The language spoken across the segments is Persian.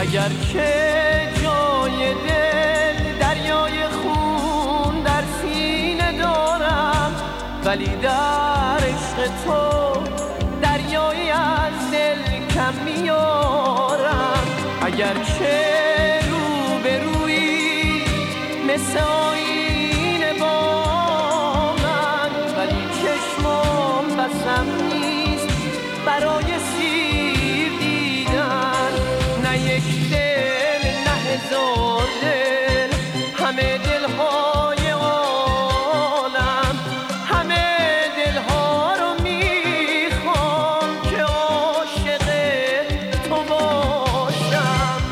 اگر که جای دل دریای خون در سینه دارم، ولی در عشق تو دریایی از دل کم میارم. اگر که روبرویی مثل آینه با من، ولی چشمام بسم نیست برای سیر دیدن. نه یک دل نه هزار دل، همه دلهای عالم، همه دلها رو میخوام که عاشق تو باشم.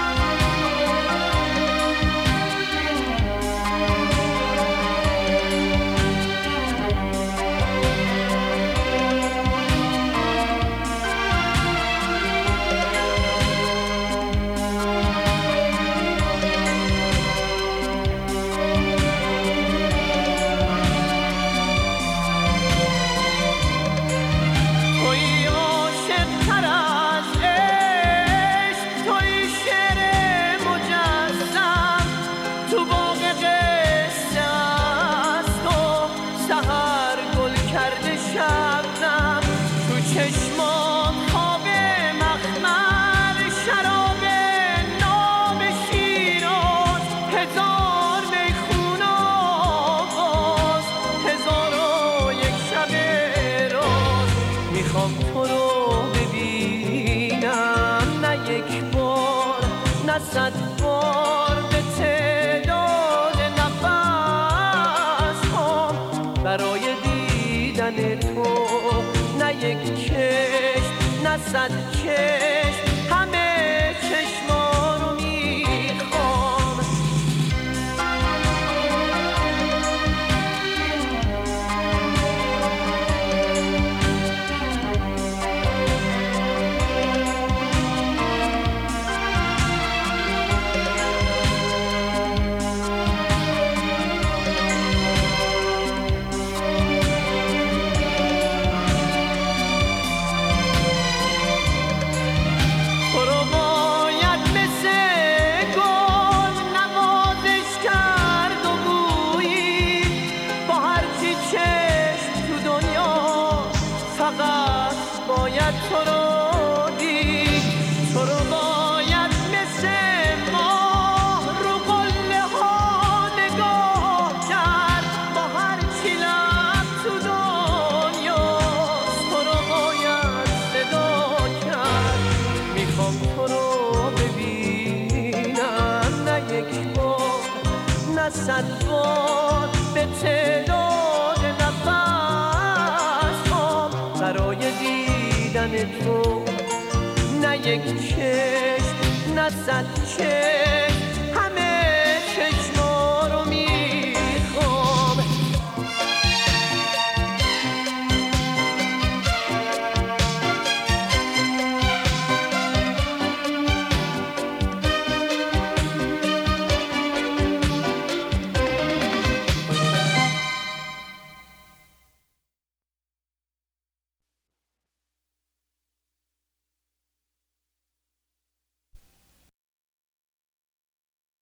چشمان خواب مخمل، شراب ناب شیراز، هزار میخون آواز، هزار و یک شب راز. میخوام تو رو ببینم، نه یک بار نه 100 بار، به تعداد نفس هام برای دیدن تو. نه یک چشم نه 100 چشم، همه چشما رو میخوام. باید تو رو دید، تو رو باید مثل ماه رو قله ها نگاه کرد، با هر چی لب تو دنیاست تو رو باید صدا کرد. میخوام تو رو ببینم، نه یک بار نه 100 بار، به تعداد نفس هام برای دیدن تو. نه یک چشم نه 100 چشم،